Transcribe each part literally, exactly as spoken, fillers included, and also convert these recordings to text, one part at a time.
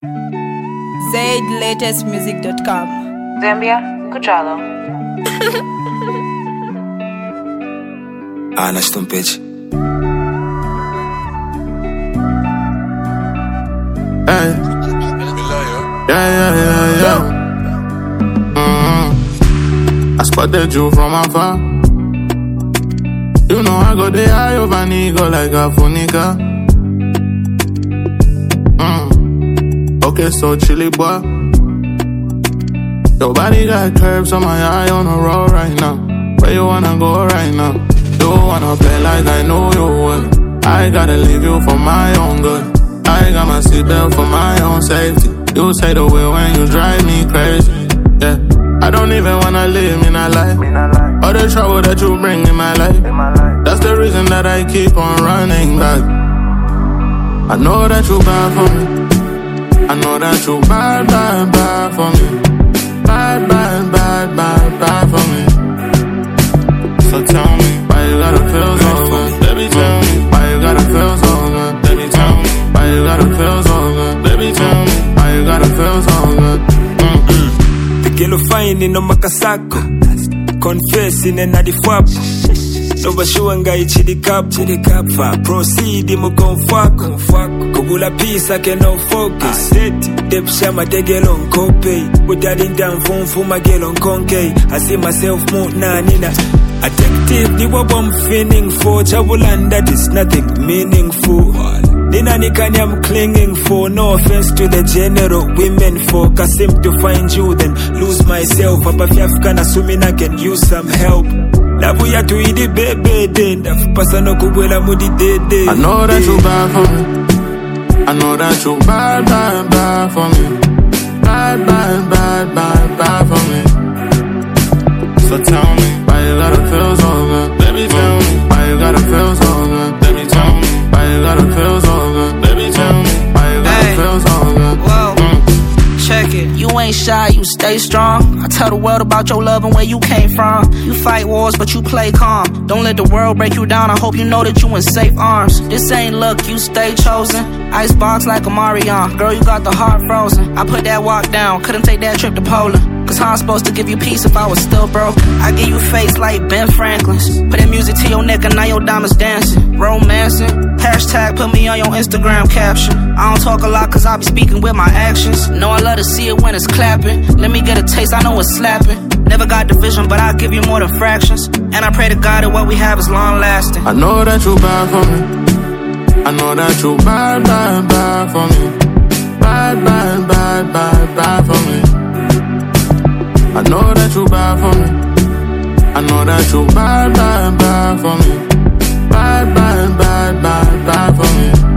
zaid latest music dot com. Zambia, Kuchalo. Ah, nasce um peixe. Hey. Yeah, yeah, yeah, yeah. Mm-hmm. I spotted you from afar. You know I go the eye of an eagle like a funica. Mm. Okay, so chilly boy. Your body got curves, so my eye on the road right now. Where you wanna go right now? You wanna play like I know you would. I gotta leave you for my own good. I got my seatbelt for my own safety. You say the wheel when you drive me crazy. Yeah, I don't even wanna live in a life. All the trouble that you bring in my life. That's the reason that I keep on running back. I know that you bad for me. I know that you bad, bad, bad for me. Bad, bad, bad, bad, bad for me. So tell me why you gotta feel so good. Baby, tell me why you gotta feel so good. Baby, tell me why you gotta feel so good. Baby, tell me why you gotta feel so good. Mm-mm. The girl fine in no makasako. Confess in a difwap. No bashuanga ichidi cup, chidi cup fa. Proceed mo konfako, konfako. Kubula peace I can no focus. Dep shama tegelo nkope. Without down phone for my girl on conke. I see myself move na nina. Addictive, the what I'm feeling for. Chabulan that is nothing meaningful. Nina nikani I'm clinging for. No offense to the general women folk. I seem to find you then lose myself. Papa fiafka na sumina can use some help. Labu ya tu idi bebe denda. Pasa no kubwela mudi dede. I know that you bad for me. I know that you bad, bad, bad for me. Bad, bad, bad, bad, bad for me. So tell me why you gotta feel so good. Baby, tell me why you gotta feel so good. Baby, tell me why you gotta feel so good. Baby, tell me why you gotta hey. feel so good. Whoa. Mm. Check it. You ain't shy, you stay strong. I tell the world about your love and where you came from. You fight wars, but you play calm. Don't let the world break you down. I hope you know that you in safe arms. This ain't luck, you stay chosen. Icebox like a Marion. Girl, you got the heart frozen. I put that walk down, couldn't take that trip to Poland. Cause how I'm supposed to give you peace if I was still broke? I give you face like Ben Franklin's. Put that music to your neck and now your diamonds dancing. Romancing. Hashtag put me on your Instagram caption. I don't talk a lot cause I be speaking with my actions. Know I love to see it when it's clapping. Let me get a taste, I know it's slapping. Never got division, but I'll give you more than fractions. And I pray to God that what we have is long lasting. I know that you bad for me. I know that you bad, bad, bad for me. Bad, bad, bad, bad, bad for me. I know that you bad for me. I know that you bad, bad, bad for me. Bad, bad, bad, bad, bad for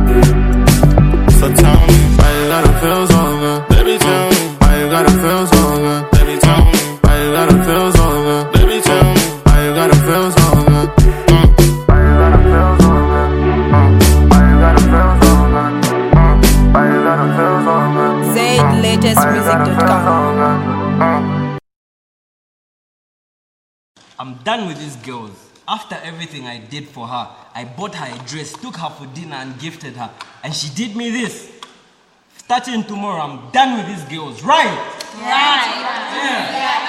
me. So tell me why you gotta feel so good. Baby, tell me why you gotta feel so good. Baby, tell me why you gotta feel so good. Baby, tell me why you gotta feel so good. Mm. Why you gotta feel so good. Mm. Why you gotta feel so good. Mm. Why you gotta feel so good. zaid latest music dot com. I'm done with these girls. After everything I did for her, I bought her a dress, took her for dinner and gifted her. And she did me this. Starting tomorrow, I'm done with these girls, right? Right. Yeah.